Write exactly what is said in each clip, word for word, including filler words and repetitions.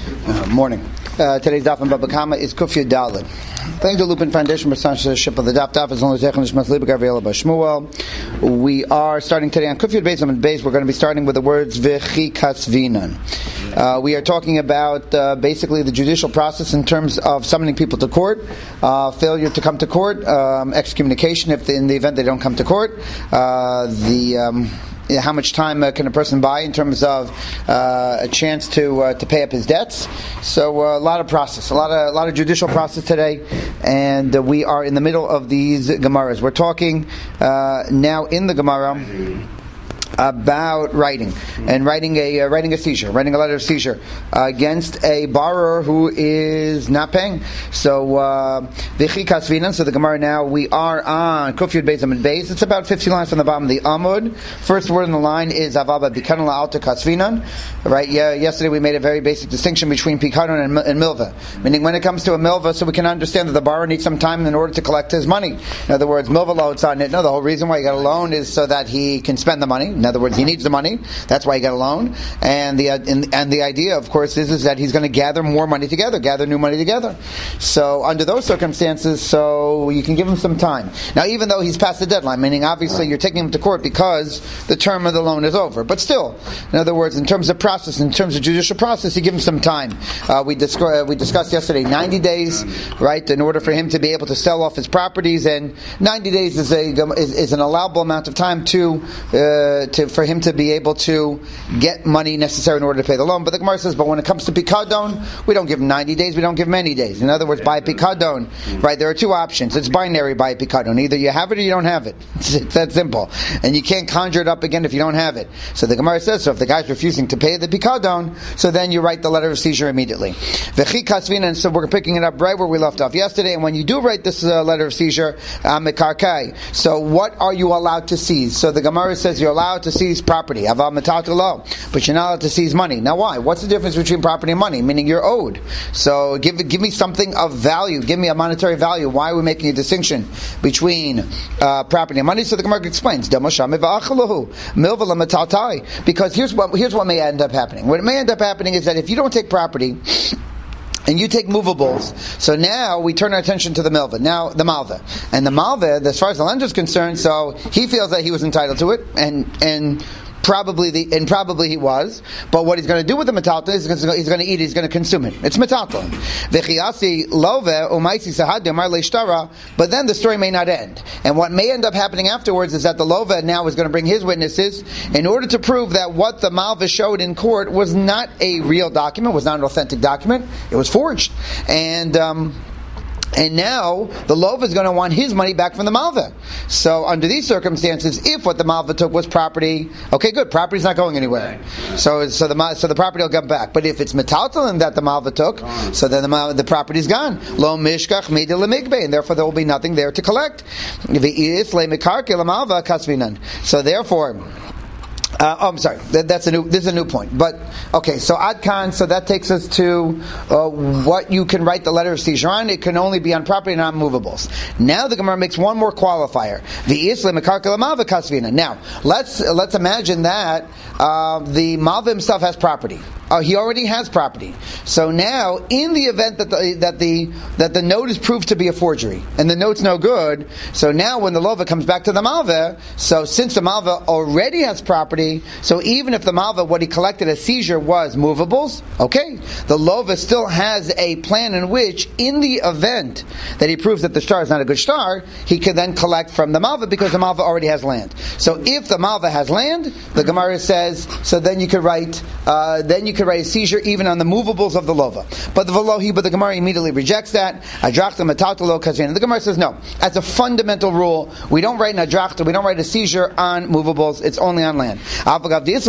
Uh, morning. Uh, today's daf in Baba Kama is Kuf Yud Daled. Thank the Lupin Foundation for sponsorship of the daf. Daf is only Zechon Nishmas Libik Avela Bashmuel. We are starting today on Kuf Yud Beis Amud Beis. We're going to be starting with the words V'chi Kasvinan. Uh, we are talking about uh, basically the judicial process in terms of summoning people to court, uh, failure to come to court, um, excommunication if the, in the event they don't come to court, uh, the um, how much time uh, can a person buy in terms of uh, a chance to uh, to pay up his debts. So uh, a lot of process, a lot of a lot of judicial process today, and uh, we are in the middle of these Gemaras. We're talking uh, now in the Gemara about writing and writing a uh, writing a seizure, writing a letter of seizure uh, against a borrower who is not paying. So v'chi kasvinan. So the Gemara now we are on Kuf Yud Beis Amud Beis. It's about fifty lines from the bottom of the Amud. First word in the line is avaba bikanon la'alta kasvinan. Right? Yeah. Yesterday we made a very basic distinction between pikanon and, and milva. Meaning when it comes to a milva, so we can understand that the borrower needs some time in order to collect his money. In other words, milva lo on it. No, the whole reason why you got a loan is so that he can spend the money. In other words, he needs the money. That's why he got a loan. And the uh, and, and the idea, of course, is, is that he's going to gather more money together, gather new money together. So under those circumstances, so you can give him some time. Now, even though he's past the deadline, meaning obviously you're taking him to court because the term of the loan is over. But still, in other words, in terms of process, in terms of judicial process, you give him some time. Uh, we, dis- uh, we discussed yesterday ninety days, right, in order for him to be able to sell off his properties. And ninety days is a is, is an allowable amount of time to uh, to for him to be able to get money necessary in order to pay the loan. But the Gemara says, but when it comes to Pikadon, we don't give him ninety days, we don't give him any days. In other words, by Pikadon, right, there are two options. It's binary by Pikadon. Either you have it or you don't have it. It's, it's that simple. And you can't conjure it up again if you don't have it. So the Gemara says, so if the guy's refusing to pay the Pikadon, so then you write the letter of seizure immediately. V'chi kasvina, and so we're picking it up right where we left off yesterday. And when you do write this uh, letter of seizure, uh, mekarkai, so what are you allowed to seize? So the Gemara says you're allowed to seize property, aval matatulo, but you're not allowed to seize money. Now, why? What's the difference between property and money? Meaning you're owed. So give give me something of value. Give me a monetary value. Why are we making a distinction between uh, property and money? So the Gemara explains, because here's what here's what may end up happening. What may end up happening is that if you don't take property and you take movables, so now we turn our attention to the milva. Now the malva, and the malva, as far as the lender is concerned, so he feels that he was entitled to it, and and. Probably the and probably he was, but what he's going to do with the metalton is he's going to eat it, he's going to consume it. It's metalton. V'chiasi love umaisi sahad amar leishtara. But then the story may not end, and what may end up happening afterwards is that the lova now is going to bring his witnesses in order to prove that what the malva showed in court was not a real document, was not an authentic document. It was forged, and. Um, And now the lova is going to want his money back from the malva. So under these circumstances, if what the malva took was property, okay, good, property's not going anywhere. So so the so the property will come back. But if it's metaltalin that the malva took, so then the the property's gone. Lo mishkach mida lemigbe, and therefore there will be nothing there to collect. So therefore. Uh, oh, I'm sorry. That, that's a new. This is a new point. But okay, so Adkan. So that takes us to uh, what you can write the letter of seizure on. It can only be on property, not movables. Now the Gemara makes one more qualifier. The islam malva kasvina. Now let's let's imagine that uh, the malva himself has property. Uh, he already has property. So now, in the event that the that the that the note is proved to be a forgery and the note's no good, so now when the lova comes back to the malva, so since the malva already has property, so even if the malva what he collected as seizure was movables, okay, the lova still has a plan in which, in the event that he proves that the star is not a good star, he can then collect from the malva because the malva already has land. So if the malva has land, the Gemara says, so then you could write, uh, then you could write a seizure even on the movables of the lova. But the velohi, but the Gemara immediately rejects that. Adrachta metatalo kazvina. The Gemara says no. As a fundamental rule, we don't write an adrachta, we don't write a seizure on movables. It's only on land. And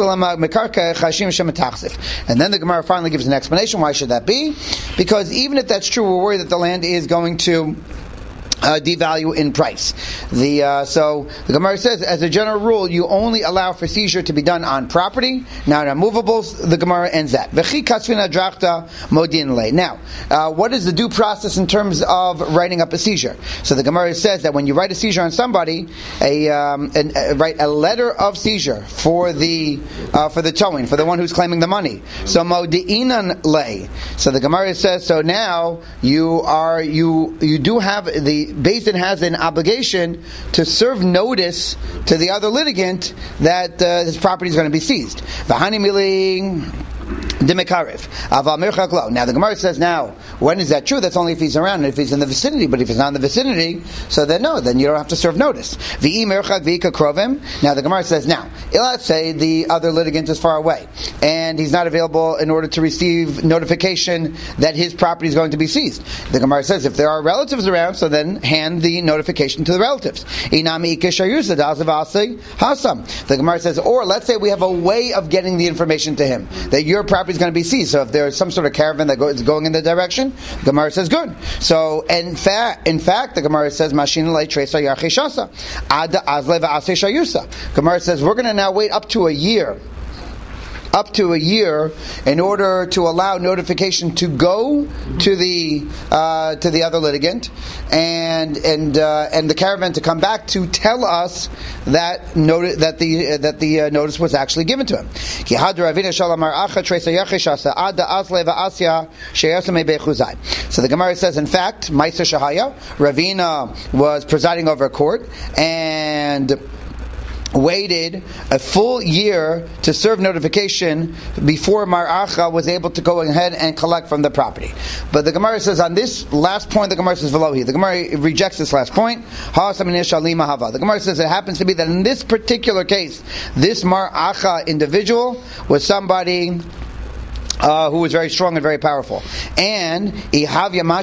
then the Gemara finally gives an explanation. Why should that be? Because even if that's true, we're worried that the land is going to Uh, devalue in price. The uh, so the Gemara says, as a general rule, you only allow for seizure to be done on property, not on movables. The Gemara ends that. Now, uh, what is the due process in terms of writing up a seizure? So the Gemara says that when you write a seizure on somebody, a, um, an, a write a letter of seizure for the uh, for the towing, for the one who's claiming the money. So modi'inan lay. So the Gemara says, so now you are you you do have the Beis Din has an obligation to serve notice to the other litigant that uh, his property is going to be seized. V'hani miling Dimikarev. Now the Gemara says, now, when is that true? That's only if he's around and if he's in the vicinity. But if he's not in the vicinity, so then no, then you don't have to serve notice. Now the Gemara says, now, let's say the other litigant is far away and he's not available in order to receive notification that his property is going to be seized. The Gemara says, if there are relatives around, so then hand the notification to the relatives. The Gemara says, or let's say we have a way of getting the information to him, that your property is going to be seized. So if there's some sort of caravan that is going in the direction, the Gemara says good. So in fact, in fact, the Gemara says, "Mashin lei tresa yachishasa ad azle va'aseh shayusa." Gemara says we're going to now wait up to a year. Up to a year, in order to allow notification to go to the uh, to the other litigant, and and uh, and the caravan to come back to tell us that noti- that the uh, that the uh, notice was actually given to him. So the Gemara says, in fact, Ma'aser Shahaya, Ravina was presiding over a court and waited a full year to serve notification before Mar Acha was able to go ahead and collect from the property. But the Gemara says on this last point, the Gemara says Velohi. The Gemara rejects this last point. The Gemara says it happens to be that in this particular case, this Mar Acha individual was somebody Uh, who was very strong and very powerful. And Gemara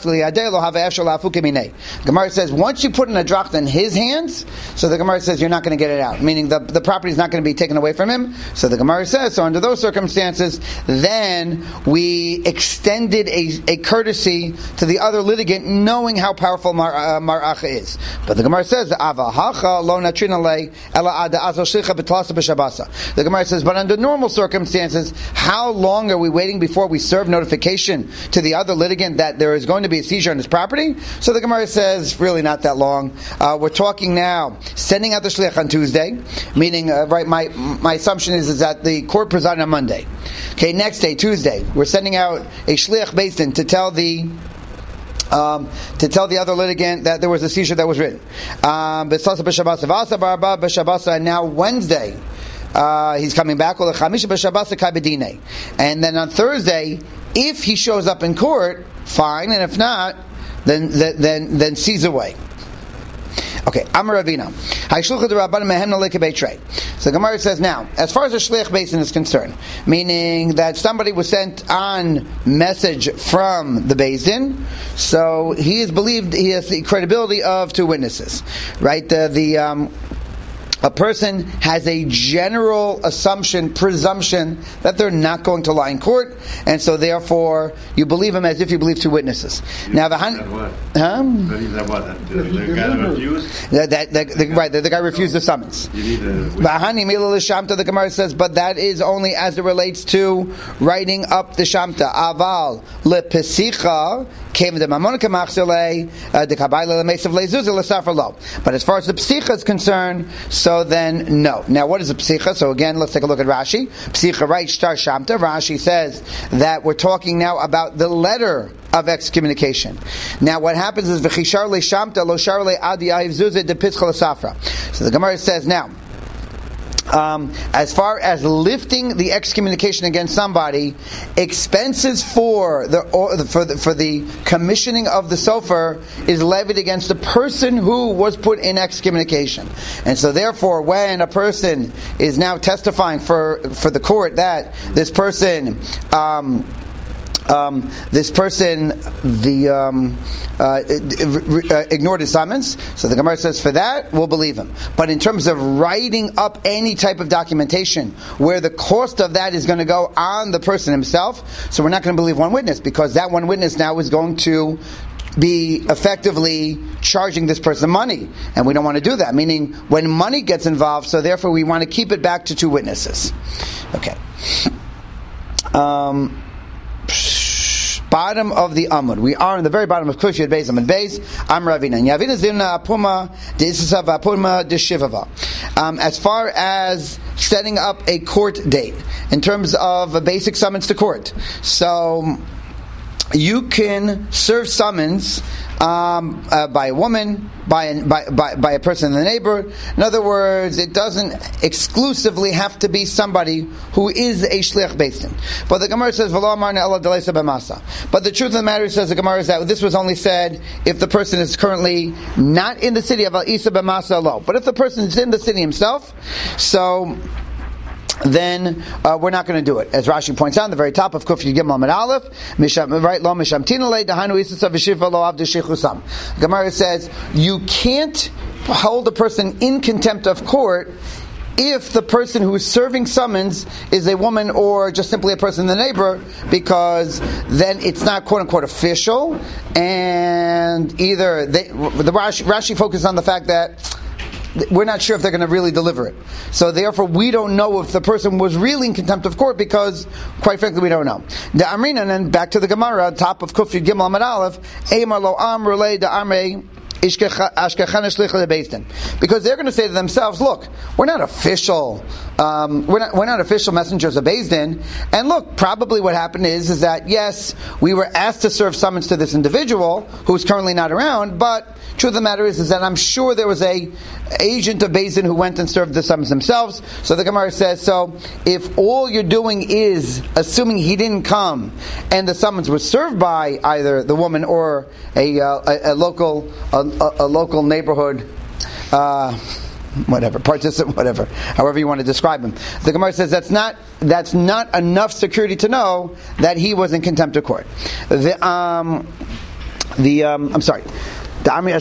says once you put an adracht in his hands, so the Gemara says you're not going to get it out, meaning the, the property is not going to be taken away from him. So the Gemara says, so under those circumstances, then we extended a, a courtesy to the other litigant, knowing how powerful Mar, uh, Mar Acha is. But the Gemara says, the Gemara says, but under normal circumstances, how long are we waiting before we serve notification to the other litigant that there is going to be a seizure on his property? So the Gemara says, really not that long. Uh, we're talking now, sending out the shliach on Tuesday, meaning, uh, right, my my assumption is, is that the court presided on Monday. Okay, next day, Tuesday, we're sending out a shliach Beis Din to tell the Um, to tell the other litigant that there was a seizure that was written. Um, and now Wednesday, Uh, he's coming back. And then on Thursday, if he shows up in court, fine, and if not, then then then, then seize away. Okay, Amar Ravina. So Gemara says now, as far as the shliach Beis Din is concerned, meaning that somebody was sent on message from the Beis Din, so he is believed, he has the credibility of two witnesses, right? The the um, a person has a general assumption, presumption that they're not going to lie in court, and so therefore you believe him as if you believe two witnesses. You now the hun- huh? The guy refused. That, that, that, the, right, the, the guy refused the summons. The Gemara says, but that is only as it relates to writing up the shamta. Aval lepesicha. But as far as the psicha is concerned, so then no. Now what is a psicha? So again, let's take a look at Rashi. Psicha right shtar shamta. Rashi says that we're talking now about the letter of excommunication. Now what happens is v'chishar le shamta lo shar le adi ayivzuzah de pitzcha l'safra. So the Gemara says now, Um, as far as lifting the excommunication against somebody, expenses for the or, for the for the commissioning of the sofer is levied against the person who was put in excommunication. And so therefore, when a person is now testifying for for the court that this person um, Um, this person the um, uh, uh, ignored his summons, so the Gemara says for that we'll believe him. But in terms of writing up any type of documentation where the cost of that is going to go on the person himself, so we're not going to believe one witness, because that one witness now is going to be effectively charging this person money, and we don't want to do that, meaning when money gets involved, so therefore we want to keep it back to two witnesses. Okay. Um, bottom of the Amud. We are in the very bottom of Kuf Yud Beis Amud Beis. I'm Ravina. Yavina Zimna Apuma Deisisav Apuma Deshivava. As far as setting up a court date, in terms of a basic summons to court. So, you can serve summons um, uh, by a woman, by, an, by, by by a person in the neighborhood. In other words, it doesn't exclusively have to be somebody who is a shliach beis din. But the Gemara says, "V'lo amarna ela d'leisa b'masa." But the truth of the matter, says the Gemara, is that this was only said if the person is currently not in the city of al isa b'masa lo. But if the person is in the city himself, so then uh, we're not going to do it. As Rashi points out, on the very top of Kuf Yud Gimel Amud Aleph, Misham, right, lo mishamtina le dahanu isasav v'shiva lo avdu shechusam. Gemara says you can't hold a person in contempt of court if the person who is serving summons is a woman or just simply a person in the neighbor, because then it's not quote unquote official, and either they, the Rashi, Rashi focuses on the fact that we're not sure if they're going to really deliver it. So therefore, we don't know if the person was really in contempt of court, because, quite frankly, we don't know. The Amrina, and then back to the Gemara, top of Kuf Yud Gimel Amud Aleph, Eimar lo amru le da amrei because they're going to say to themselves, look, we're not official um, we're not we're not official messengers of Beis Din, and look, probably what happened is is that yes, we were asked to serve summons to this individual who's currently not around, but truth of the matter is is that I'm sure there was a agent of Beis Din who went and served the summons themselves. So the Gemara says, so if all you're doing is assuming he didn't come and the summons was served by either the woman or a uh, a, a local a, a, a local neighborhood uh, whatever participant, whatever, however you want to describe him, the Gemara says that's not that's not enough security to know that he was in contempt of court. The um the um I'm sorry. And the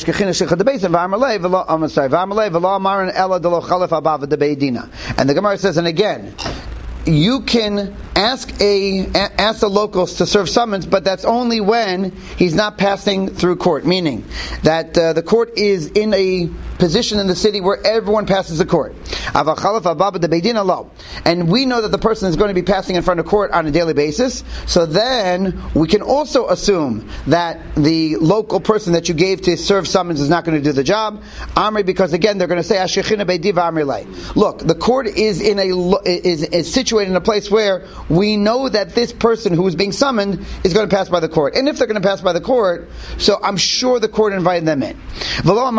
Gemara says, and again, you can ask a ask the locals to serve summons, but that's only when he's not passing through court. Meaning that uh, the court is in a position in the city where everyone passes the court. And we know that the person is going to be passing in front of court on a daily basis. So then we can also assume that the local person that you gave to serve summons is not going to do the job. Amri, because again they're going to say, look, the court is in a is, is situated in a place where we know that this person who is being summoned is going to pass by the court. And if they're going to pass by the court, so I'm sure the court invited them in. Now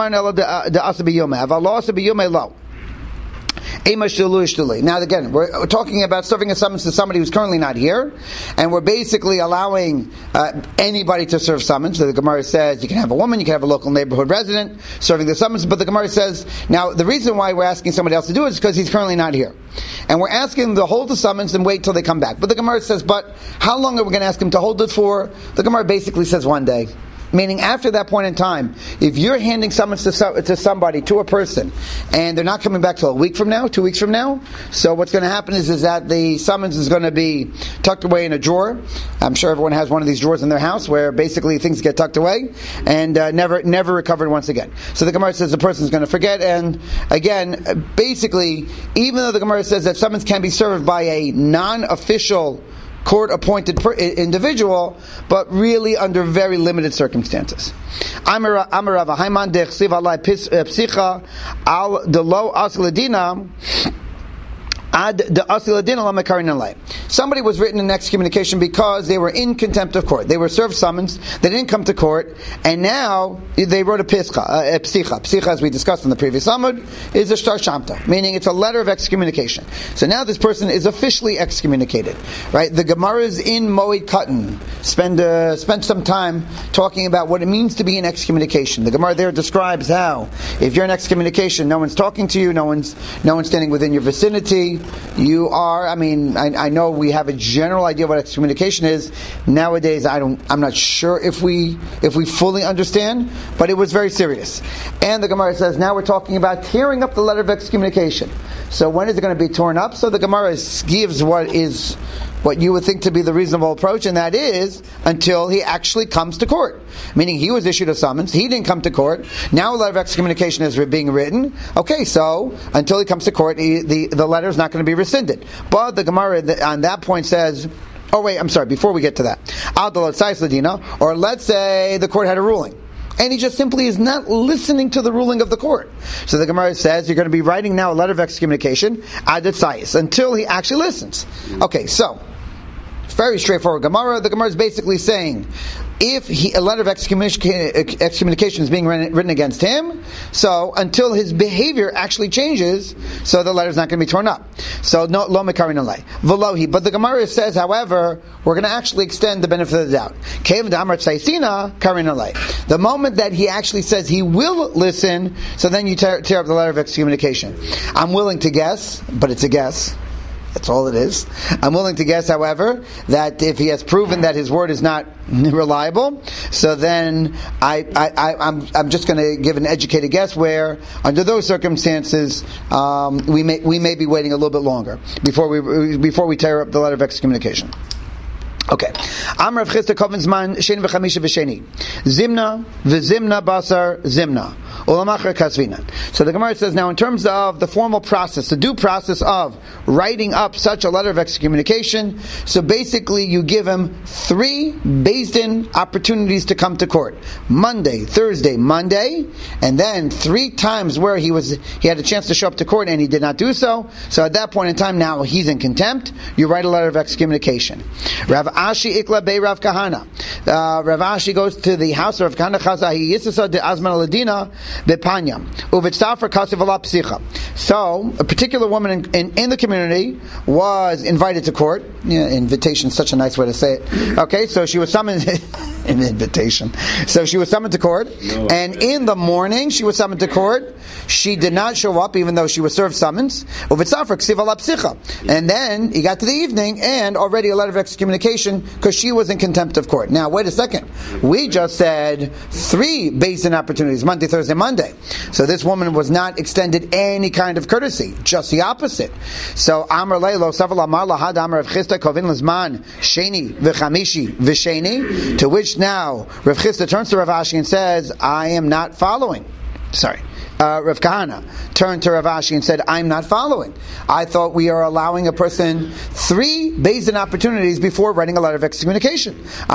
again, we're talking about serving a summons to somebody who's currently not here, and we're basically allowing uh, anybody to serve summons. So the Gemara says you can have a woman, you can have a local neighborhood resident serving the summons, but the Gemara says, now the reason why we're asking somebody else to do it is because he's currently not here. And we're asking them to hold the summons and wait till they come back. But the Gemara says, but how long are we going to ask him to hold it for? The Gemara basically says one day. Meaning after that point in time, if you're handing summons to, to somebody, to a person, and they're not coming back till a week from now, two weeks from now, so what's going to happen is, is that the summons is going to be tucked away in a drawer. I'm sure everyone has one of these drawers in their house where basically things get tucked away and uh, never never recovered once again. So the Gemara says the person's going to forget, and again, basically, even though the Gemara says that summons can be served by a non-official court-appointed per- individual, but really under very limited circumstances. Amar Rava Haiman dechsiv alai psicha al delo asladina ad de asladina la mekarin alai. Somebody was written in excommunication because they were in contempt of court. They were served summons, they didn't come to court, and now they wrote a pischa, a psicha. Psicha, as we discussed in the previous Amud, is a shtar shamta, meaning it's a letter of excommunication. So now this person is officially excommunicated. Right? The Gemaras in Moed Katan spend uh, spend some time talking about what it means to be in excommunication. The Gemara there describes how if you're in excommunication, no one's talking to you, no one's no one's standing within your vicinity. You are, I mean, I, I know we have a general idea what excommunication is. Nowadays, I don't, I'm not sure if we if we fully understand, but it was very serious. And the Gemara says now we're talking about tearing up the letter of excommunication. So when is it going to be torn up? So the Gemara gives what is what you would think to be the reasonable approach, and that is until he actually comes to court. Meaning he was issued a summons, he didn't come to court, now a letter of excommunication is being written. Okay, so until he comes to court, he, the, the letter is not going to be rescinded. But the Gemara on that point says, oh wait, I'm sorry, before we get to that. Or let's say the court had a ruling, and he just simply is not listening to the ruling of the court. So the Gemara says you're going to be writing now a letter of excommunication until he actually listens. Okay, so very straightforward Gemara. The Gemara is basically saying, if he, a letter of excommunication, excommunication is being written against him, so until his behavior actually changes, so the letter is not going to be torn up. So no lo mekarin alei velohi. But the Gemara says, however, we're going to actually extend the benefit of the doubt. Kev d'amar tzaisina karin alei. The moment that he actually says he will listen, so then you tear, tear up the letter of excommunication. I'm willing to guess, but it's a guess. That's all it is. I'm willing to guess, however, that if he has proven that his word is not reliable, so then I, I, I, I'm, I'm just going to give an educated guess where, under those circumstances, um, we may we may be waiting a little bit longer before we before we tear up the letter of excommunication. Okay. Amar Rav Chisda Koven Zman Sheni v'Chamisha v'Sheni Zimna v'Zimna Basar Zimna Ulamachar Kasvinan. So the Gemara says, now in terms of the formal process, the due process of writing up such a letter of excommunication, so basically you give him three based-in opportunities to come to court. Monday, Thursday, Monday, and then three times where he was he had a chance to show up to court and he did not do so. So at that point in time, now he's in contempt. You write a letter of excommunication. Rav Ashi Ikla Bei Rav Kahana. Uh, Rav Ashi goes to the house of Rav Kahana Chazahi Yisasa de Azman Aladina Bepanya Uvitzafer Kasiv Ala Psicha. So a particular woman in, in, in the community was invited to court. Yeah, invitation is such a nice way to say it. Okay, so she was summoned an invitation. So she was summoned to court, no, and in the morning she was summoned to court. She did not show up, even though she was served summons. Uvitzafer Kasiv Ala Psicha. And then he got to the evening, and already a letter of excommunication because she was in contempt of court. Now, wait a second. We just said three based-in opportunities, Monday, Thursday, Monday. So this woman was not extended any kind of courtesy, just the opposite. So, Amar Leilo, Saval Amar Lahad Amar Rav Chisda Kovin Lizman, Sheni v'Chamishi v'Sheni, to which now Rav Chisda turns to Rav Ashi and says, I am not following. Sorry. Uh, Rav Kahana turned to Rav Ashi and said, I'm not following. I thought we are allowing a person three based-in opportunities before writing a letter of excommunication.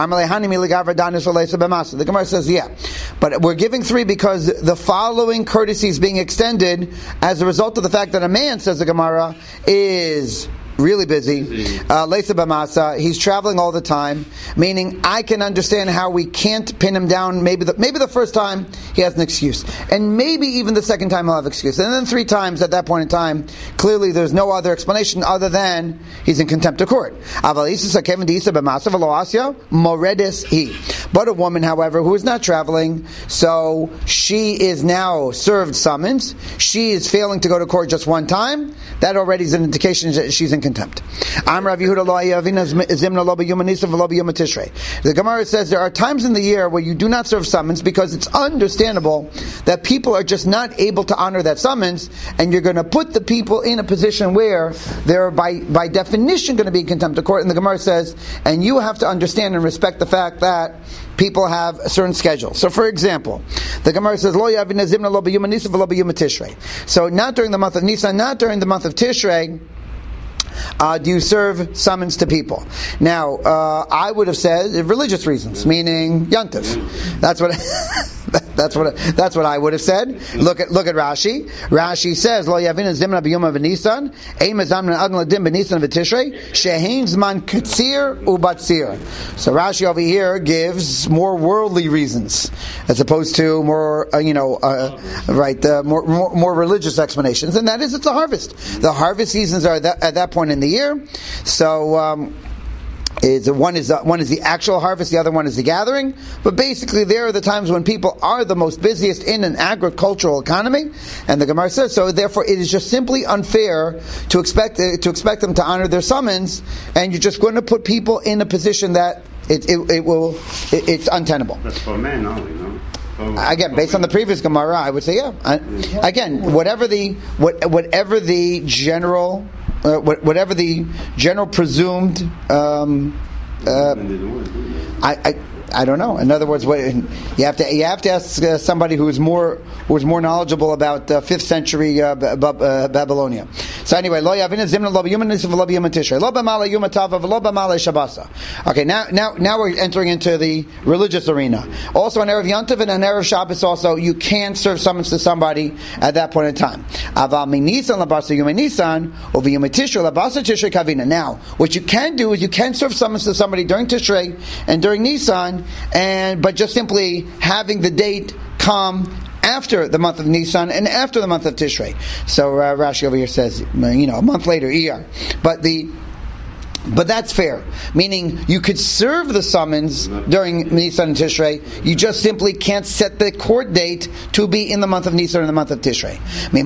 The Gemara says, yeah. But we're giving three because the following courtesy is being extended as a result of the fact that a man, says the Gemara, is really busy. Uh, Leisa b'masa, he's traveling all the time, meaning I can understand how we can't pin him down. Maybe the, maybe the first time he has an excuse, and maybe even the second time he'll have an excuse, and then three times at that point in time, clearly there's no other explanation other than he's in contempt of court. But a woman, however, who is not traveling, so she is now served summons, she is failing to go to court just one time, that already is an indication that she's in contempt. The Gemara says there are times in the year where you do not serve summons because it's understandable that people are just not able to honor that summons, and you're going to put the people in a position where they're by, by definition going to be in contempt of court. And the Gemara says, and you have to understand and respect the fact that people have a certain schedule. So for example, the Gemara says, Lo yavina zimna lo b'yom Nisan v'lo b'yom Tishrei. So not during the month of Nisan, not during the month of Tishrei, Uh, do you serve summons to people? Now, uh, I would have said religious reasons, meaning Yantiv. That's what. That's what that's what I would have said. Look at look at Rashi. Rashi says, "Lo yavin zimna b'yom v'nisan, ein mezamna adon ladim b'nisan v'tishrei, shehein zman katzir ubatzir." So Rashi over here gives more worldly reasons as opposed to more, uh, you know, uh, right, uh, more, more more religious explanations, and that is it's a harvest. The harvest seasons are that, at that point in the year. So. Um, Is one is uh, one is the actual harvest, the other one is the gathering. But basically, there are the times when people are the most busiest in an agricultural economy, and the Gemara says so. Therefore, it is just simply unfair to expect uh, to expect them to honor their summons, and you're just going to put people in a position that it it, it will it, it's untenable. That's for men only, no? Again, based on the previous Gemara, I would say yeah. I, again, whatever the what, whatever the general uh, whatever the general presumed. Um, uh, I. I I don't know. In other words, what, you have to you have to ask uh, somebody who is more who is more knowledgeable about uh, fifth century uh, B- B- uh, Babylonia. So anyway, lo yavina zimna lo b'yom nisif lo b'yom tishrei lo b'malei yom tava lo b'malei shabasa. Okay, now now now we're entering into the religious arena. Also on erev Yom Tov and on erev Shabbos, also you can't serve summons to somebody at that point in time. Aval min Nisan labasa yom Nisan over yom tishrei labasa tishrei kavina. Now, what you can do is you can serve summons to somebody during Tishrei and during Nisan. And but just simply having the date come after the month of Nisan and after the month of Tishrei. So uh, Rashi over here says, you know, a month later, Iyar. But the But that's fair. Meaning, you could serve the summons during Nisan and Tishrei. You just simply can't set the court date to be in the month of Nisan and the month of Tishrei.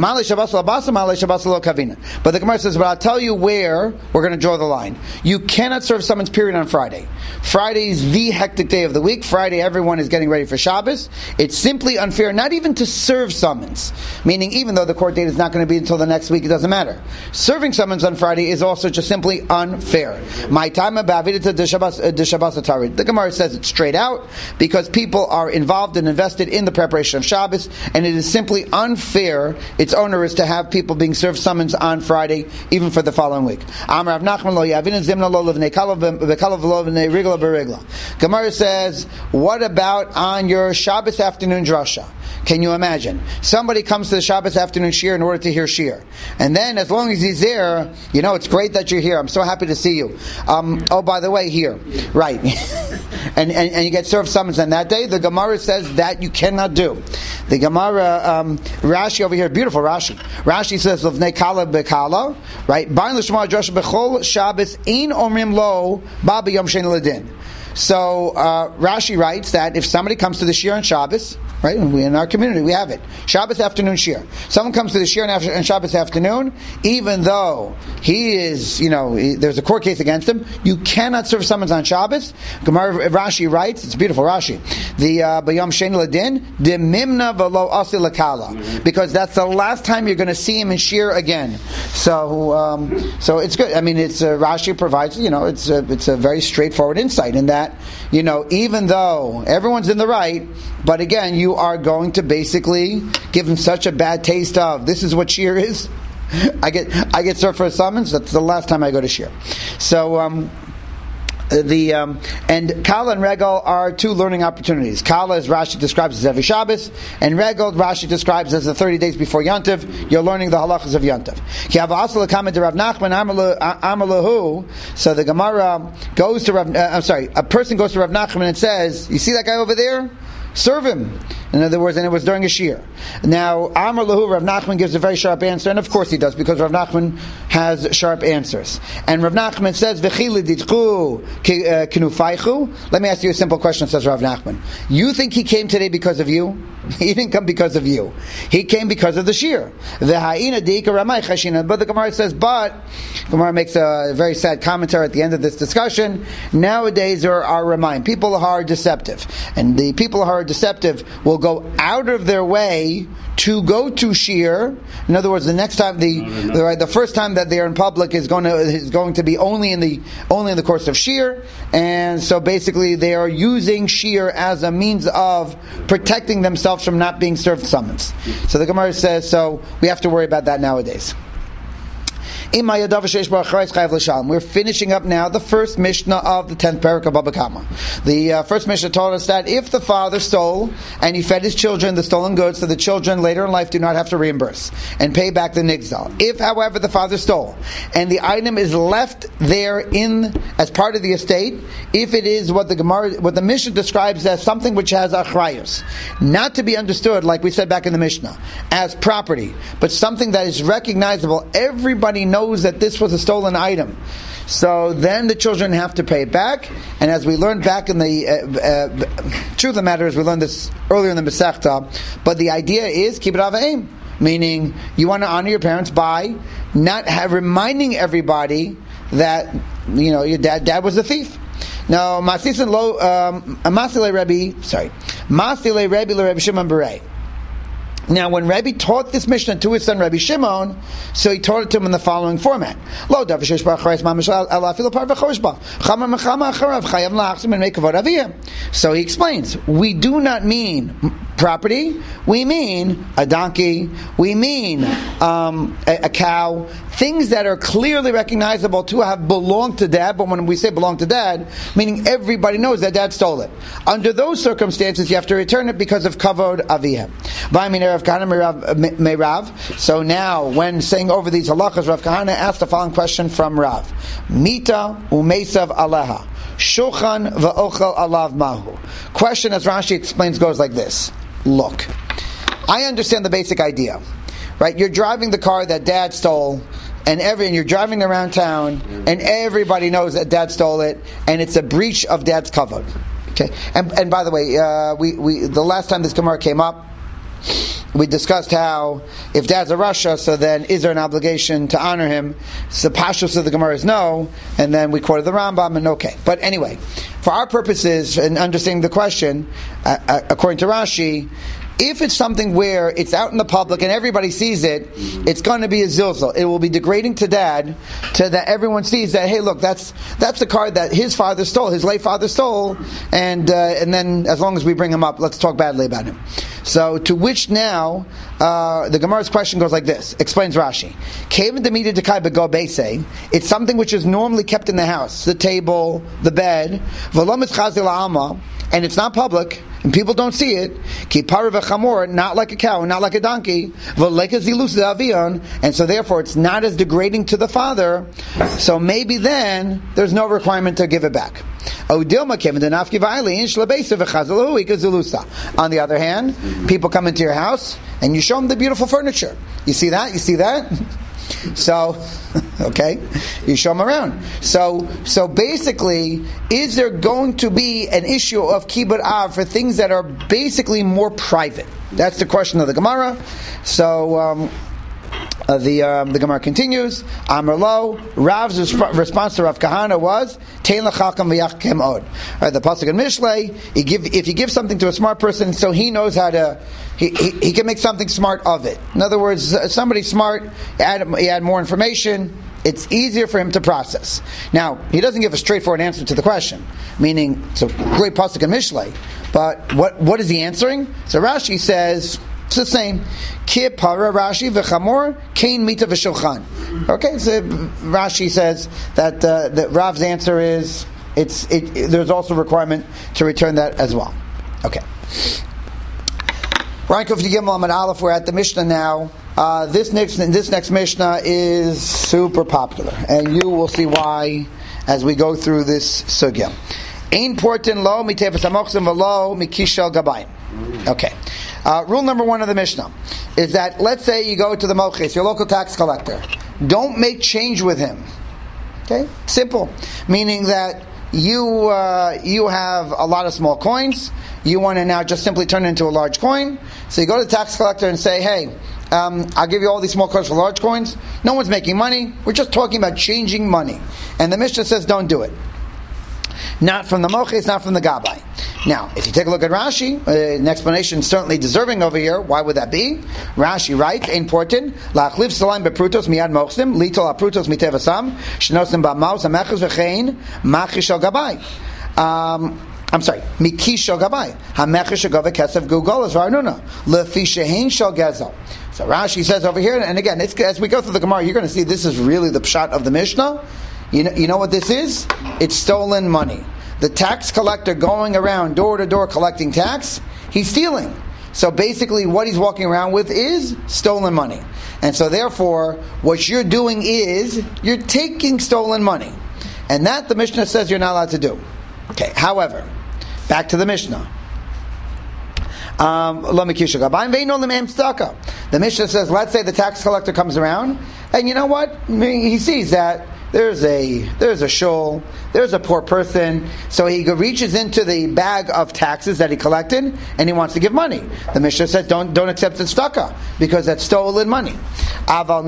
But the Gemara says, but I'll tell you where we're going to draw the line. You cannot serve summons, period, on Friday. Friday is the hectic day of the week. Friday, everyone is getting ready for Shabbos. It's simply unfair, not even to serve summons. Meaning, even though the court date is not going to be until the next week, it doesn't matter. Serving summons on Friday is also just simply unfair. My time about the Shabbos. The Gemara says it straight out because people are involved and invested in the preparation of Shabbos, and it is simply unfair. It's onerous to have people being served summons on Friday, even for the following week. Gemara says, what about on your Shabbos afternoon drasha? Can you imagine? Somebody comes to the Shabbos afternoon shir in order to hear shir. And then as long as he's there, you know, it's great that you're here. I'm so happy to see you. Um, oh, by the way, here. Right. and, and and you get served summons on that day. The Gemara says that you cannot do. The Gemara, um, Rashi over here, beautiful Rashi. Rashi says, L'vnei kala bekala, right? Bain l'shema drasha b'chol Shabbos ein omrim lo ba b'yom sheni l'din. So uh, Rashi writes that if somebody comes to the shir on Shabbos, right, and we in our community we have it, Shabbos afternoon shir. Someone comes to the shir on Shabbos afternoon, even though he is, you know, he, there's a court case against him, you cannot serve summons on Shabbos. Gemara Rashi writes, it's beautiful Rashi, the B'yom Sheni L'Din, de mimna v'lo asi l'kala, because that's the last time you're going to see him in shir again. So, um, so it's good. I mean, it's uh, Rashi provides, you know, it's a, it's a very straightforward insight in that. You know, even though everyone's in the right, but again, you are going to basically give them such a bad taste of, this is what shir is. I get I get served for a summons. That's the last time I go to shir. So, um, the um, and Kala and Regal are two learning opportunities. Kala, as Rashi describes, as every Shabbos, and Regal, Rashi describes as the thirty days before Yom Tov. You're learning the halachas of Yom Tov. So the Gemara goes to Rav. Uh, I'm sorry, a person goes to Rav Nachman and says, "You see that guy over there? Serve him." In other words, and it was during a shir. Now, Amar Lahu, Rav Nachman gives a very sharp answer, and of course he does, because Rav Nachman has sharp answers. And Rav Nachman says, "V'chili ditchu kinufaychu." Let me ask you a simple question, says Rav Nachman. You think he came today because of you? He didn't come because of you. He came because of the shir. V'ha'ina deika ramay chashina. But the Gemara says, but, Gemara makes a very sad commentary at the end of this discussion. Nowadays there are remind. People are deceptive. And the people who are deceptive will go out of their way to go to shir. In other words, the next time the the, right, the first time that they are in public is going to is going to be only in the only in the course of shir, and so basically they are using shir as a means of protecting themselves from not being served summons. So the Gemara says, so we have to worry about that nowadays. We're finishing up now the first Mishnah of the tenth parak of Baba Kama. The uh, first Mishnah told us that if the father stole and he fed his children the stolen goods, so the children later in life do not have to reimburse and pay back the nigzal. If, however, the father stole and the item is left there in as part of the estate, if it is what the Gemara, what the Mishnah describes as something which has achrayus, not to be understood, like we said back in the Mishnah, as property, but something that is recognizable, everybody knows knows that this was a stolen item. So then the children have to pay it back. And as we learned back in the uh, uh, truth of the matter is we learned this earlier in the Masechta, but the idea is keep it avayim, meaning you want to honor your parents by not have, reminding everybody that, you know, your dad dad was a thief. Now Masisin lo um Masile Rebbe sorry Masile Rebbe Rebbe Shimon Berei. Now, when Rabbi taught this Mishnah to his son Rabbi Shimon, so he taught it to him in the following format: Lo davishesh ba'acharis mamish ala afilu par v'chosh ba chama mechama acharav chayav la'achsim and make kavod aviyah. So he explains, we do not mean property, we mean a donkey, we mean um, a, a cow, things that are clearly recognizable to have belonged to dad. But when we say belong to dad, meaning everybody knows that dad stole it. Under those circumstances, you have to return it because of kavod aviyah. So now, when saying over these halachas, Rav Kahana asked the following question from Rav: Mita umesav aleha shulchan va'ochel alav mahu. Question, as Rashi explains, goes like this: Look, I understand the basic idea, right? You're driving the car that dad stole, and every and you're driving around town, and everybody knows that dad stole it, and it's a breach of dad's kavod. Okay, and and by the way, uh, we we the last time this Gemara came up, we discussed how if dad's a Rasha, so then is there an obligation to honor him? So the pashtus of the Gemara is no, and then we quoted the Rambam, and okay. But anyway, for our purposes in understanding the question, uh, uh, according to Rashi, if it's something where it's out in the public and everybody sees it, it's going to be a zilzal. It will be degrading to dad, to that everyone sees that, hey, look, that's that's the car that his father stole, his late father stole, and uh, and then as long as we bring him up, let's talk badly about him. So to which now, uh, the Gemara's question goes like this, explains Rashi. It's something which is normally kept in the house, the table, the bed, and it's not public, and people don't see it, not like a cow, not like a donkey, and so therefore it's not as degrading to the father, so maybe then there's no requirement to give it back. On the other hand, people come into your house and you show them the beautiful furniture. You see that? You see that? So, okay, you show them around. So, so basically, is there going to be an issue of kibbud av for things that are basically more private? That's the question of the Gemara. So, um, uh, the um, the Gemara continues. Amar lo, Rav's resp- response to Rav Kahana was Tein lachakam v'yachkem od. Right, the pasuk in Mishlei, you give if you give something to a smart person, so he knows how to. He, he, he can make something smart of it. In other words, somebody smart, you add, you add more information, it's easier for him to process. Now, he doesn't give a straightforward answer to the question, meaning, it's a great pasuk in Mishlei, but what what is he answering? So Rashi says, it's the same. Ki para Rashi v'chamor, kain mita v'shulchan. Okay, so Rashi says that, uh, that Rav's answer is, it's it, it, there's also a requirement to return that as well. Okay. We're at the Mishnah now. Uh, this next this next Mishnah is super popular, and you will see why as we go through this sugya. Ein portin lo mitefes hamochsim v'lo mikishel gabayim. Okay. Uh, rule number one of the Mishnah is that let's say you go to the moches, your local tax collector. Don't make change with him. Okay, simple. Meaning that you uh, you have a lot of small coins. You want to now just simply turn it into a large coin. So you go to the tax collector and say, hey, um, I'll give you all these small coins for large coins. No one's making money. We're just talking about changing money. And the Mishnah says don't do it. Not from the moches, not from the gabai. Now, if you take a look at Rashi, uh, an explanation certainly deserving over here. Why would that be? Rashi writes, important, la'achliv salayim beprutos miyad mochsim, litol aprutos mitevasam, shnosim ba'maus ha'mechus v'chein, machish al gabai. Um... I'm sorry, Mikish shel Gabai. Hamechish shel Gaveh Kesef Gugolas Varnuna. Lefi Shehin shel Gezel. So Rashi says over here, and again, it's, as we go through the Gemara, you're going to see this is really the pshat of the Mishnah. You know, you know what this is? It's stolen money. The tax collector going around door to door collecting tax, he's stealing. So basically what he's walking around with is stolen money. And so therefore, what you're doing is, you're taking stolen money. And that the Mishnah says you're not allowed to do. Okay, however, back to the Mishnah. Um, the Mishnah says, let's say the tax collector comes around, and you know what? He sees that there's a there's a shul, there's a poor person, so he reaches into the bag of taxes that he collected, and he wants to give money. The Mishnah says, don't don't accept the tzedakah, because that's stolen money. However,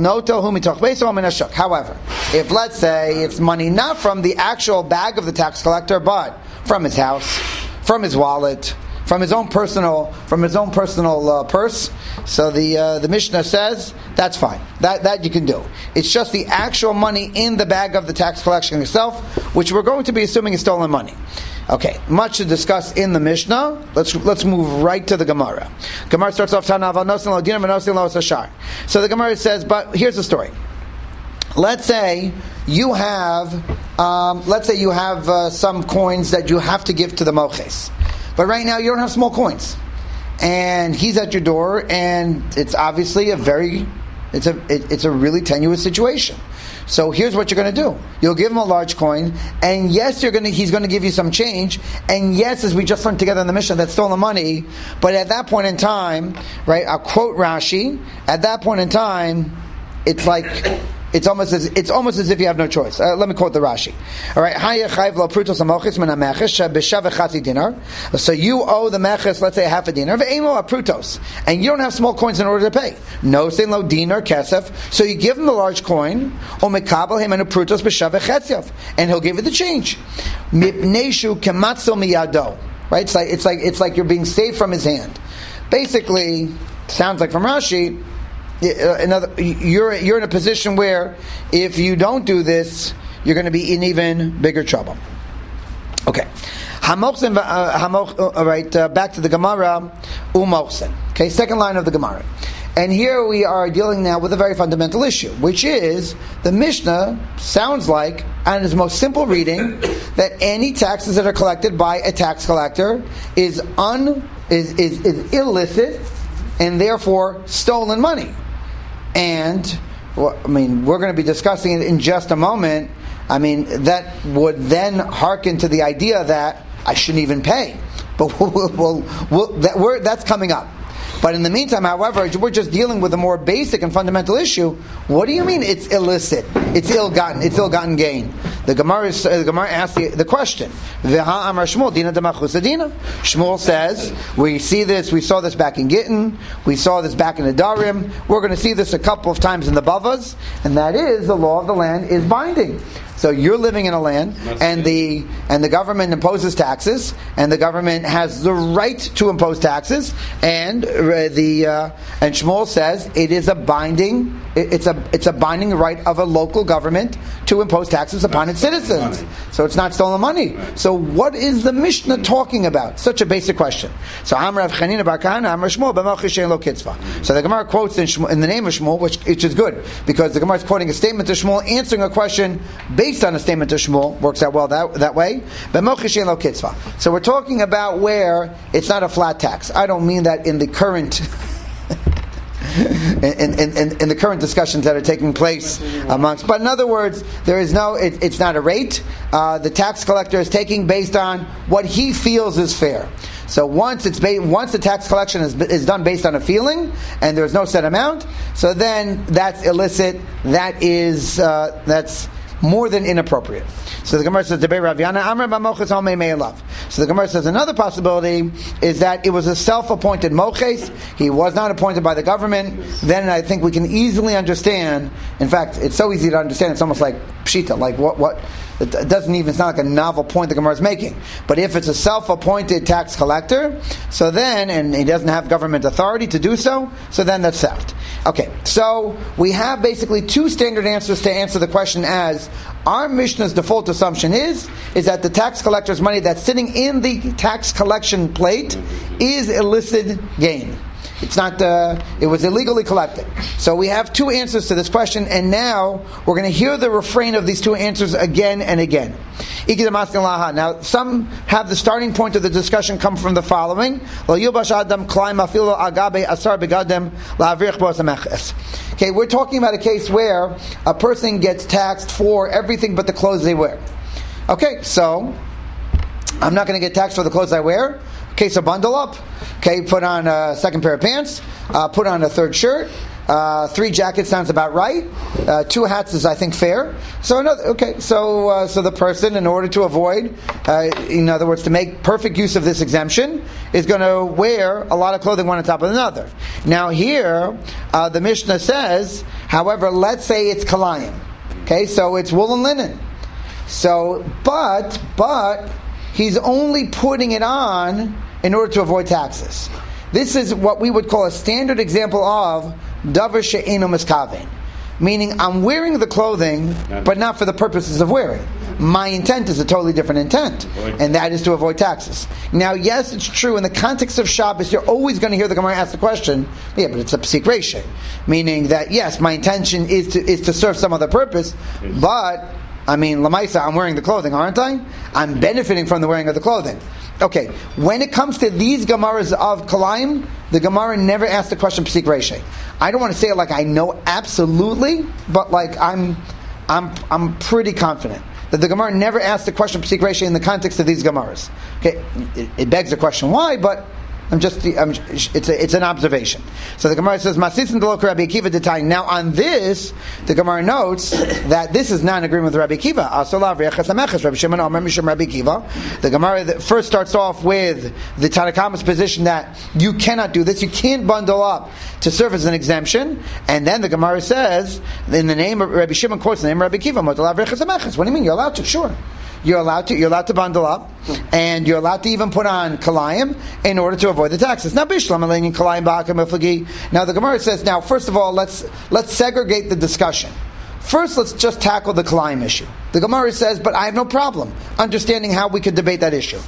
if let's say it's money not from the actual bag of the tax collector, but from his house, from his wallet, from his own personal from his own personal uh, purse. So the uh, the Mishnah says that's fine. That that you can do. It's just the actual money in the bag of the tax collection itself, which we're going to be assuming is stolen money. Okay, much to discuss in the Mishnah. Let's let's move right to the Gemara. Gemara starts off Tana Aval Nosin Lo Dinar V'Nosin Lo Sashar. So the Gemara says, but here's the story. Let's say you have, um, let's say you have uh, some coins that you have to give to the moches, but right now you don't have small coins, and he's at your door, and it's obviously a very, it's a it, it's a really tenuous situation. So here's what you're going to do: you'll give him a large coin, and yes, you're going to he's going to give you some change, and yes, as we just learned together in the Mishnah, that's stolen money. But at that point in time, right? I'll quote Rashi. At that point in time, it's like. It's almost as it's almost as if you have no choice. Uh, let me quote the Rashi. All right, so you owe the meches, let's say half a dinar, and you don't have small coins in order to pay. No, say lo dinar kesef. So you give him the large coin, and he'll give you the change. Right? It's like it's like it's like you're being saved from his hand. Basically, sounds like from Rashi. Another, you're you're in a position where if you don't do this, you're going to be in even bigger trouble. Okay, Hamochsen. Uh, all right, uh, back to the Gemara. Umochsen. Okay, second line of the Gemara, and here we are dealing now with a very fundamental issue, which is the Mishnah sounds like, and its most simple reading, that any taxes that are collected by a tax collector is un is is, is illicit and therefore stolen money. And, well, I mean, we're going to be discussing it in just a moment. I mean, that would then hearken to the idea that I shouldn't even pay. But we'll, we'll, we'll, that, we're, that's coming up. But in the meantime, however, we're just dealing with a more basic and fundamental issue. What do you mean it's illicit? It's ill-gotten. It's ill-gotten gain. The Gemara, is, uh, the Gemara asks the, the question. Shmuel says, we see this, we saw this back in Gittin, we saw this back in the Darim, we're going to see this a couple of times in the Bavas, and that is the law of the land is binding. So you're living in a land, and the and the government imposes taxes, and the government has the right to impose taxes, and uh, the uh, and Shmuel says it is a binding it's a it's a binding right of a local government to impose taxes upon its citizens. So it's not stolen money. So what is the Mishnah talking about? Such a basic question. So Amar Rav Chanina bar Kahana, Amar Shmuel b'malchi she'en lo kitzvah. So the Gemara quotes in, Shmuel, in the name of Shmuel, which which is good because the Gemara is quoting a statement to Shmuel, answering a question based on a statement to Shmuel. Works out well that that way. B'malchi she'en lo kitzvah. So we're talking about where it's not a flat tax. I don't mean that in the current. In, in, in, in the current discussions that are taking place amongst, but in other words, there is no, it, it's not a rate. Uh, the tax collector is taking based on what he feels is fair. So once it's ba- once the tax collection is, is done based on a feeling, and there is no set amount, so then that's illicit. That is uh, that's more than inappropriate. So the Gemara says, so the Gemara says another possibility is that it was a self-appointed moches. He was not appointed by the government. Then I think we can easily understand. In fact, it's so easy to understand. It's almost like pshita. Like what? What? It doesn't even. It's not like a novel point the Gemara is making. But if it's a self-appointed tax collector, so then, and he doesn't have government authority to do so, so then that's theft. Okay, so we have basically two standard answers to answer the question as our Mishnah's default assumption is, is that the tax collector's money that's sitting in the tax collection plate is illicit gain. It's not, uh, it was illegally collected. So we have two answers to this question, and now we're going to hear the refrain of these two answers again and again. Now, some have the starting point of the discussion come from the following. Okay, we're talking about a case where a person gets taxed for everything but the clothes they wear. Okay, so I'm not going to get taxed for the clothes I wear. Okay, so bundle up. Okay, put on a second pair of pants. Uh, put on a third shirt. Uh, three jackets sounds about right. Uh, two hats is, I think, fair. So, another, okay, so uh, so the person, in order to avoid, uh, in other words, to make perfect use of this exemption, is going to wear a lot of clothing one on top of another. Now, here uh, the Mishnah says, however, let's say it's kalayim. Okay, so it's wool and linen. So, but but. he's only putting it on in order to avoid taxes. This is what we would call a standard example of davar she'eino miskaven, meaning I'm wearing the clothing, but not for the purposes of wearing. My intent is a totally different intent, and that is to avoid taxes. Now, yes, it's true, in the context of Shabbos, you're always going to hear the Gemara ask the question, yeah, but it's a psik reisha, meaning that, yes, my intention is to is to serve some other purpose, but, I mean, Lamaisa, I'm wearing the clothing, aren't I? I'm benefiting from the wearing of the clothing. Okay, when it comes to these Gemaras of Kalaim, the Gemara never asks the question psik reisha. I don't want to say it like I know absolutely, but like I'm, I'm, I'm pretty confident that the Gemara never asked the question psik reisha in the context of these Gemaras. Okay, it, it begs the question why, but I'm just I'm, it's a, it's an observation. So the Gemara says Masisin Delok Rabbi Akiva Detay. Now on this, the Gemara notes that this is not in agreement with Rabbi Akiva. Asolav Re'achas Amechas Rabbi Shimon Omer Mishum Rabbi Akiva. The Gemara first starts off with the Tanakama's position that you cannot do this. You can't bundle up to serve as an exemption. And then the Gemara says, in the name of Rabbi Shimon quotes the name of Rabbi Akiva. Motolav Re'achas Amechas. What do you mean? You're allowed to? Sure. You're allowed to. You're allowed to bundle up, and you're allowed to even put on kalayim in order to avoid the taxes. Now, bishlam alayim kalayim ba'akam eflagi. Now, the Gemara says. Now, first of all, let's let's segregate the discussion. First, let's just tackle the kalayim issue. The Gemara says, but I have no problem understanding how we could debate that issue.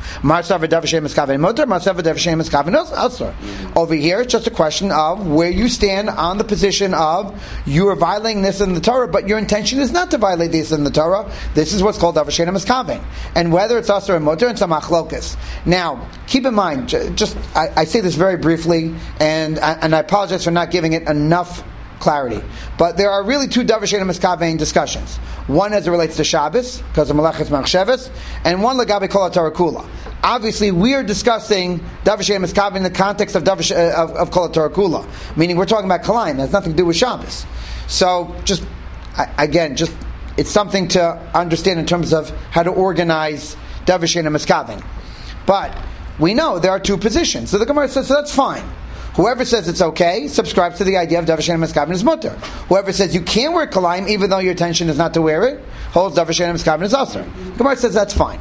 Over here, it's just a question of where you stand on the position of you are violating this in the Torah, but your intention is not to violate this in the Torah. This is what's called davar she'eino miskaven. And whether it's asur and mutter, it's a machlokas. Now, keep in mind, just I, I say this very briefly, and and I apologize for not giving it enough clarity. But there are really two davar she'eino miskaven discussions. One as it relates to Shabbos, because of Melechas Machshavas, and one legabe kol haTorah kula. Obviously, we are discussing davar she'eino miskaven in the context of davar of, of kol haTorah kula, meaning we're talking about kalayim. It has nothing to do with Shabbos. So, just again, just it's something to understand in terms of how to organize davar she'eino miskaven. But we know there are two positions. So the Gemara says, so that's fine. Whoever says it's okay subscribes to the idea of davar she'eino miskaven is mutter. Whoever says you can't wear kalayim even though your intention is not to wear it holds davar she'eino miskaven is asur. Gemara says that's fine.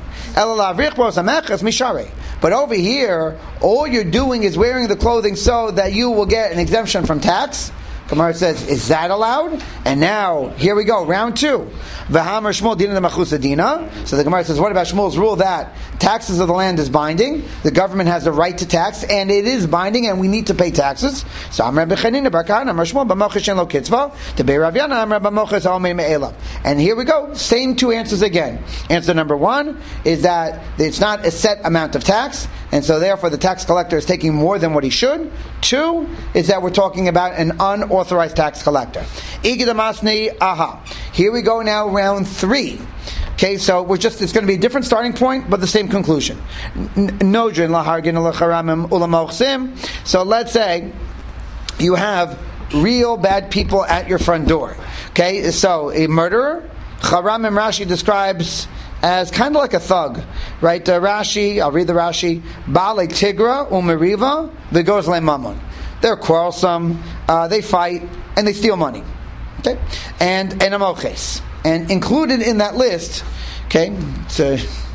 But over here, all you're doing is wearing the clothing so that you will get an exemption from tax. Gemara says, is that allowed? And now, here we go, round two. V'hamar Shmuel dina d'machusa dina. So the Gemara says, what about Shmuel's rule that taxes of the land is binding? The government has the right to tax, and it is binding, and we need to pay taxes. So Amar B'chanina bar Kahana, Amar Shmuel b'mochis she'en lo kitzva, Tebei Rav Yana, Amar b'mochis ha'omei me'elav. And here we go, same two answers again. Answer number one is that it's not a set amount of tax, and so therefore the tax collector is taking more than what he should. Two is that we're talking about an unauthorized tax collector. Igidamasni aha. Here we go now, round three. Okay, so we're just it's going to be a different starting point, but the same conclusion. Nodrin lahargin lacharamim ulamochsim. So let's say you have real bad people at your front door. Okay, so a murderer, Charamim Rashi describes as kind of like a thug, right? Uh, Rashi, I'll read the Rashi. Baalei tigra umeriva v'goz le'mamon. They're quarrelsome, uh, they fight, and they steal money. Okay, and and amoches, and included in that list, okay, so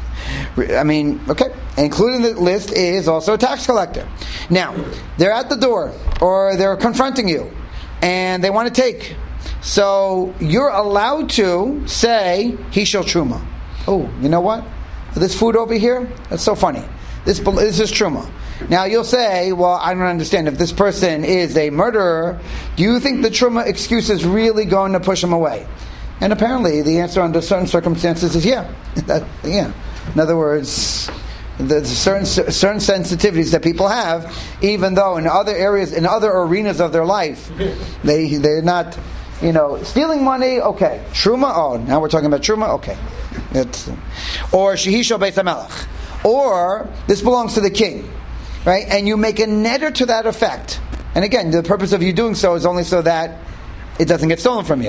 I mean, okay, included in the list is also a tax collector. Now they're at the door, or they're confronting you, and they want to take. So you're allowed to say he shall truma. Oh, you know what? This food over here, that's so funny. This this is truma. Now you'll say, well, I don't understand. If this person is a murderer, do you think the truma excuse is really going to push him away? And apparently the answer under certain circumstances is yeah. That, yeah. In other words, there's certain certain sensitivities that people have, even though in other areas, in other arenas of their life, they they're not, you know, stealing money. Okay, truma. Oh, now we're talking about truma. Okay, it's or shehisho beis hamelech, or this belongs to the king, right? And you make a netter to that effect. And again, the purpose of you doing so is only so that it doesn't get stolen from you.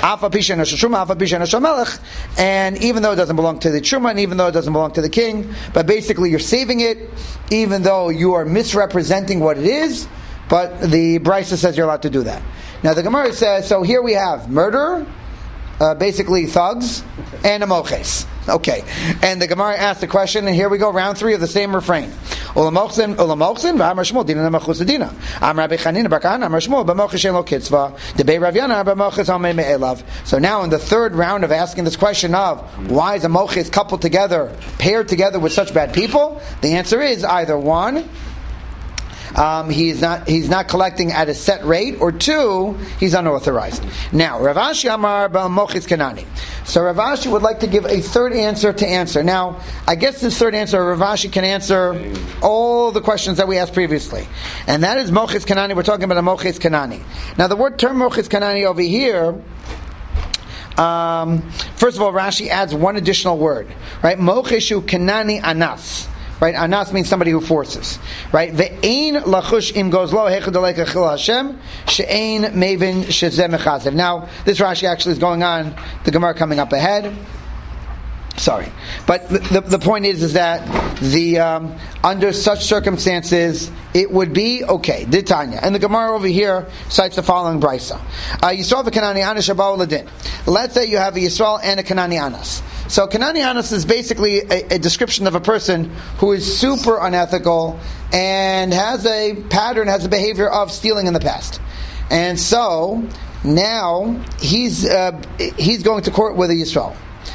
And even though it doesn't belong to the truma, and even though it doesn't belong to the king, but basically you're saving it, even though you are misrepresenting what it is. But the Brisa says you're allowed to do that. Now the Gemara says, so here we have murder, uh, basically thugs, and a moches. Okay, and the Gemara asked the question, and here we go, round thry of the same refrain. Ulamochsin, ulamochsin, v'amar Shmuel, dina namachusadina. Am Rabbi Chanina barkan, amar Shmuel, b'mochish lo kitzva, debei Rav Yana, b'mochish amei me'elav. So now in the third round of asking this question of, why is a mochis coupled together, paired together with such bad people? The answer is either one, Um, he's not he's not collecting at a set rate, or two, he's unauthorized. Now, Rav Ashi Amar Mochis Kanani. So Rav Ashi would like to give a third answer to answer. Now, I guess this third answer, Rav Ashi can answer all the questions that we asked previously. And that is Mochis Kanani. We're talking about a Mochis Kanani. Now, the word term Mochis Kanani over here, um, first of all, Rashi adds one additional word, right? Mochishu Kanani Anas. Right, anas means somebody who forces. Right, ve'ein lachush im goes lo hechadoleka chil Hashem she'ein mevin shezeh mechazev. Now, this Rashi actually is going on the Gemara coming up ahead. Sorry, but the, the, the point is is that the um, under such circumstances it would be okay. Ditanya, and the Gemara over here cites the following brisa: uh, Yisrael v'Kanani Anas shabau ladin. Let's say you have a Yisrael and a Kanani Anas. So Kanani Anas is basically a, a description of a person who is super unethical and has a pattern, has a behavior of stealing in the past, and so now he's uh, he's going to court with a Yisrael.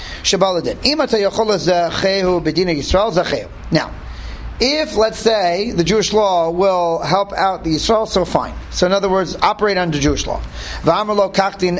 Now, if, let's say, the Jewish law will help out the Yisrael, so fine. So in other words, operate under Jewish law. Um, uh,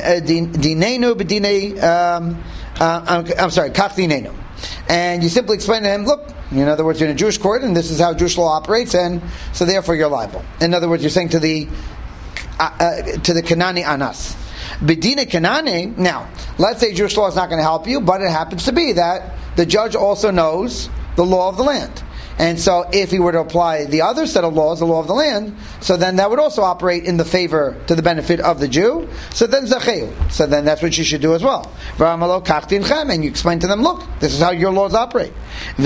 I'm sorry, kach dinenu. And you simply explain to him, look, in other words, you're in a Jewish court, and this is how Jewish law operates, and so therefore you're liable. In other words, you're saying to the uh, uh, to the Kanani Anas. Bedina Kanani, now, let's say Jewish law is not going to help you, but it happens to be that the judge also knows the law of the land. And so if he were to apply the other set of laws, the law of the land, so then that would also operate in the favor, to the benefit of the Jew. So then Zacheu. So then that's what you should do as well. And you explain to them, look, this is how your laws operate. And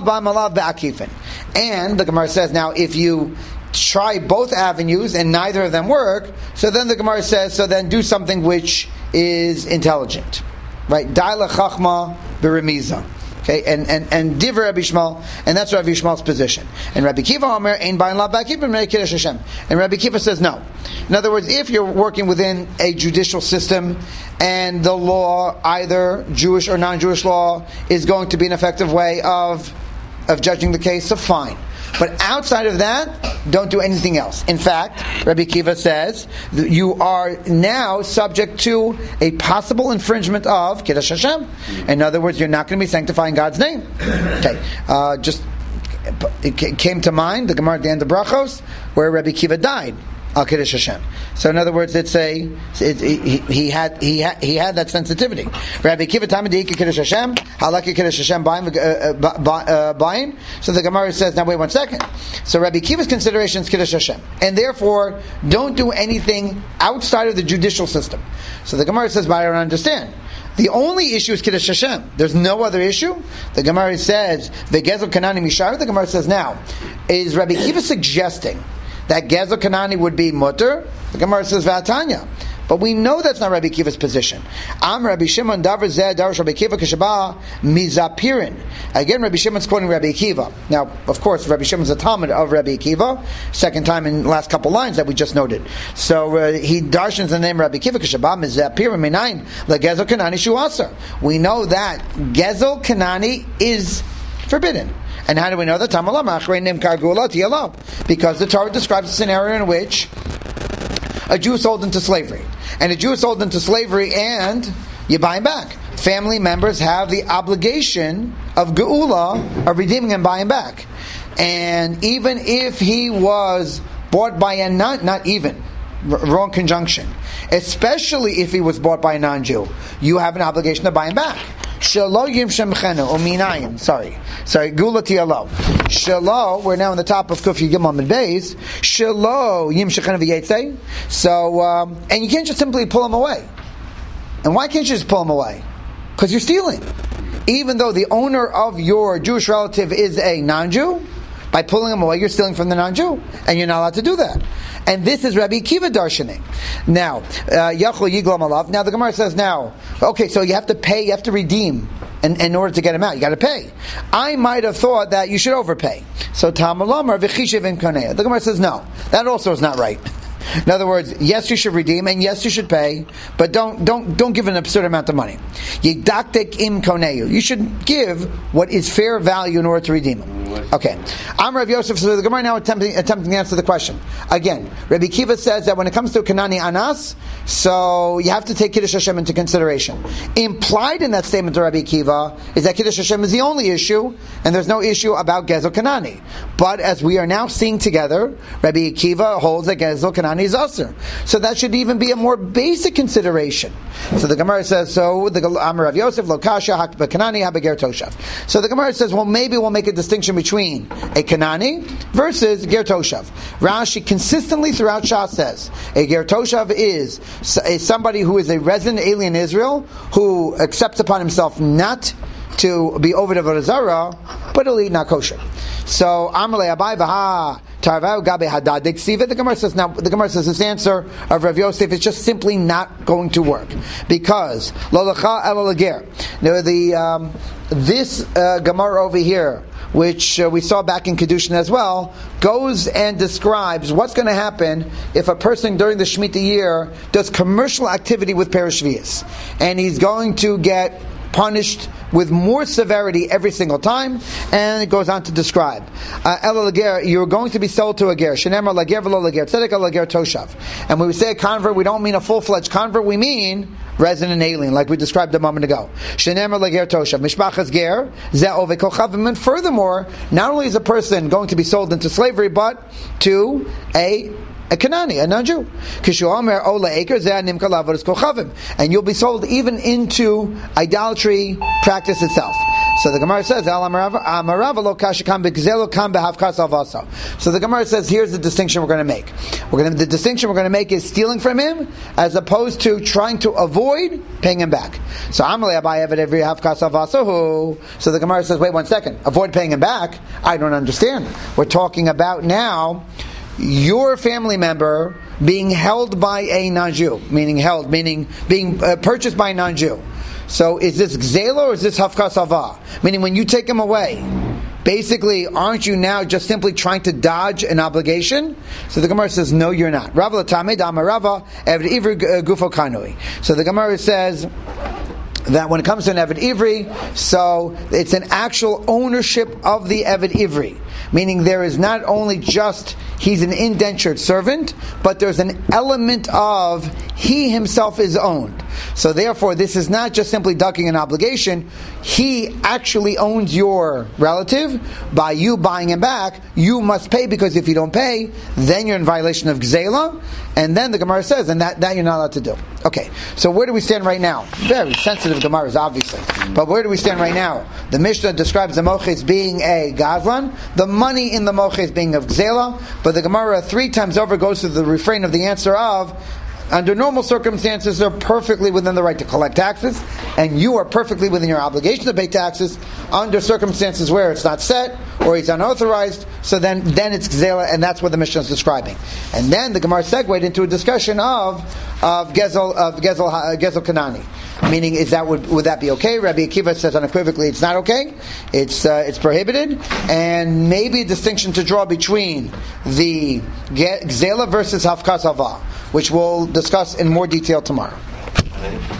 the Gemara says, now if you try both avenues and neither of them work, so then the Gemara says, so then do something which is intelligent. Right? Daila chachma b'remiza. Okay, and and and divrei Rabbi Yishmael, and that's Rabbi Yishmael's position. And Rabbi Kiva Omer ein bayin la ba'akivim mei kiddush Hashem. And Rabbi Kiva says no. In other words, if you're working within a judicial system and the law, either Jewish or non-Jewish law, is going to be an effective way of of judging the case, so fine. But outside of that, don't do anything else. In fact, Rabbi Kiva says that you are now subject to a possible infringement of Kiddush Hashem. In other words, you're not going to be sanctifying God's name. Okay, uh, just it came to mind the Gemara at the end of Brachos where Rabbi Kiva died. Al Kiddush Hashem. So in other words, it's a it, he, he had he had he had that sensitivity. Rabbi Kiva Tamid Kiddush Hashem Halakha Kiddush Hashem buying. So the Gemara says, now wait one second. So Rabbi Kiva's consideration is Kiddush Hashem, and therefore don't do anything outside of the judicial system. So the Gemara says, but I don't understand. The only issue is Kiddush Hashem. There's no other issue. The Gemara says Vegezel Kanani Mishar. The Gemara says, now is Rabbi Kiva suggesting that Gezel Kanani would be mutter? The Gemara says V'atanya. But we know that's not Rabbi Kiva's position. Am Rabbi Shimon Davar Zeh Darash Rabbi Kiva Kishaba Mizapirin. Again, Rabbi Shimon's quoting Rabbi Kiva. Now, of course, Rabbi Shimon's a Talmud of Rabbi Kiva. Second time in the last couple lines that we just noted. So uh, he darshans the name Rabbi Kiva Kishaba Mizapirin Minayin La Gezel Kanani Shuasar. We know that Gezel Kanani is forbidden. And how do we know that? Because the Torah describes a scenario in which a Jew is sold into slavery. And a Jew is sold into slavery and you buy him back. Family members have the obligation of geula, of redeeming and buying back. And even if he was bought by a non, not even, wrong conjunction, especially if he was bought by a non-Jew, you have an obligation to buy him back. Shelo yimshem chenu or minayin. Sorry, sorry. Gula tialo. Shelo. We're now on the top of Kufi Gimel Mid Beis. Shelo yimshem chenu v'yetzei. So, um, and you can't just simply pull him away. And why can't you just pull him away? Because you're stealing. Even though the owner of your Jewish relative is a non-Jew, by pulling him away, you're stealing from the non-Jew, and you're not allowed to do that. And this is Rabbi Kiva darshaning. Now, Yachol Yiglam Alav. Now the Gemara says, now, okay, so you have to pay, you have to redeem in, in order to get him out. You got to pay. I might have thought that you should overpay. So Talmud Lomar v'chishiv in koneh. The Gemara says no. That also is not right. In other words, yes, you should redeem, and yes, you should pay, but don't don't don't give an absurd amount of money. Yidaktek im koneyu. You should give what is fair value in order to redeem him. Okay. I'm Rav Yosef. So the Gemara now attempting attempting to answer the question again. Rabbi Kiva says that when it comes to Kanani Anas, so you have to take Kiddush Hashem into consideration. Implied in that statement of Rabbi Kiva is that Kiddush Hashem is the only issue, and there's no issue about Gezel Kanani. But as we are now seeing together, Rabbi Kiva holds that Gezel Kanani is usher. So that should even be a more basic consideration. So the Gemara says, so the Amar Rav Yosef lo kasha hak bekanani habeger toshav. So the Gemara says, well, maybe we'll make a distinction between a Kanani versus ger toshav. Rashi consistently throughout Shas says a ger toshav is a, somebody who is a resident alien in Israel who accepts upon himself not to be over the Avodah Zarah, but he'll eat not kosher. So Amalei Abai Vaha Tarvau Gabe Hadadik Siva. The Gemara says now. The Gemara says this answer of Rav Yosef is just simply not going to work because Lo Lecha Elo Leger. Now the um, this uh, Gemara over here, which uh, we saw back in Kedushin as well, goes and describes what's going to happen if a person during the Shemitah year does commercial activity with Perush Shvius, and he's going to get punished with more severity every single time, and it goes on to describe uh, Ela Lager, you're going to be sold to a ger. Shenemar Lager v'lo Lager tzedek Lager toshav. And when we say a convert, we don't mean a full-fledged convert. We mean resident alien, like we described a moment ago. Shenemar Lager toshav mishpachas ger ze ove kochavim. And furthermore, not only is a person going to be sold into slavery, but to a a Kanani, a non-Jew. And you'll be sold even into idolatry practice itself. So the Gemara says, so the Gemara says, here's the distinction we're going to make. We're going to, the distinction we're going to make is stealing from him as opposed to trying to avoid paying him back. So so the Gemara says, wait one second, avoid paying him back? I don't understand. We're talking about now your family member being held by a non-Jew, meaning held, meaning being uh, purchased by a non-Jew. So is this gzela or is this hafkas hava? Meaning when you take him away, basically, aren't you now just simply trying to dodge an obligation? So the Gemara says, no, you're not. Rava l'tamid amarava eved ivri gufo kanui. So the Gemara says that when it comes to an Eved Ivri, so it's an actual ownership of the Eved Ivri. Meaning there is not only just he's an indentured servant, but there's an element of he himself is owned. So therefore, this is not just simply ducking an obligation. He actually owns your relative. By you buying him back, you must pay, because if you don't pay, then you're in violation of Gzela. And then the Gemara says, and that, that you're not allowed to do. Okay, so where do we stand right now? Very sensitive Gemaras, obviously. But where do we stand right now? The Mishnah describes the moches being a gazlan, the money in the moches being of Gzela, but the Gemara three times over goes to the refrain of the answer of, under normal circumstances, they're perfectly within the right to collect taxes, and you are perfectly within your obligation to pay taxes. Under circumstances where it's not set, or it's unauthorized, so then, then it's gzela, and that's what the Mishnah is describing. And then the Gemara segued into a discussion of of gezel of gezel uh, gezel kanani, meaning is that would would that be okay? Rabbi Akiva says unequivocally it's not okay. It's uh, it's prohibited, and maybe a distinction to draw between the gzela versus hafkas hava, which we'll discuss in more detail tomorrow.